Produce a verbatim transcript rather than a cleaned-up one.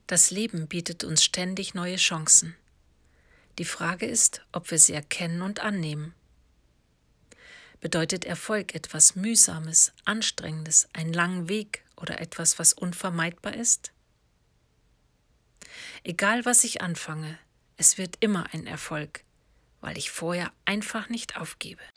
Das Leben bietet uns ständig neue Chancen. Die Frage ist, ob wir sie erkennen und annehmen. Bedeutet Erfolg etwas Mühsames, Anstrengendes, einen langen Weg oder etwas, was unvermeidbar ist? Egal, was ich anfange, es wird immer ein Erfolg, weil ich vorher einfach nicht aufgebe.